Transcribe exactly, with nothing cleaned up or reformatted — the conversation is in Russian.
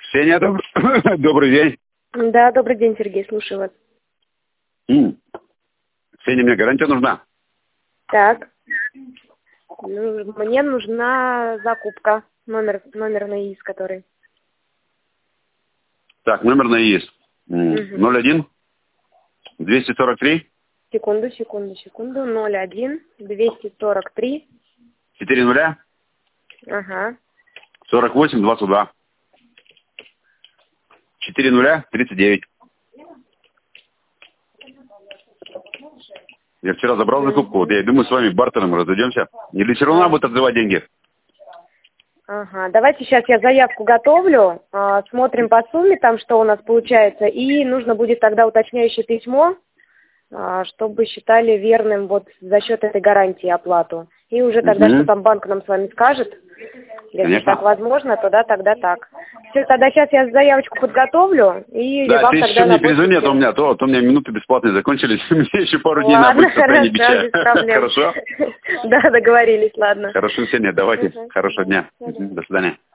Ксения, доб... добрый день. Да, добрый день, Сергей, слушаю вас. М. Ксения, мне гарантия нужна. Так. Ну, мне нужна закупка. Номер, номер на ИИС, который. Так, номер на ИИС. Угу. ноль один двести сорок три Секунду, секунду, секунду. ноль один двести сорок три. четыре нуля Ага. сорок восемь двадцать два. четыре нуля тридцать девять. Я вчера забрал закупку, вот я думаю, с вами бартером разойдемся. Или все равно будет отзывать деньги? Ага, давайте сейчас я заявку готовлю, а, смотрим по сумме, там что у нас получается, и нужно будет тогда уточняющее письмо, а, чтобы считали верным вот за счет этой гарантии оплату. И уже тогда, Угу. что там банк нам с вами скажет, если Конечно. так возможно, то да, тогда так. Все, тогда сейчас я заявочку подготовлю, и Да, вам ты тогда еще на мне перезвони, а то у почту. меня, то, а то у меня минуты бесплатные закончились, мне еще пару дней надо Ладно, будет в состоянии хорошо, печали. без проблем. Хорошо? Да, договорились, ладно. Хорошо, Ксения, давайте. Угу. Хорошего дня. Угу. До свидания.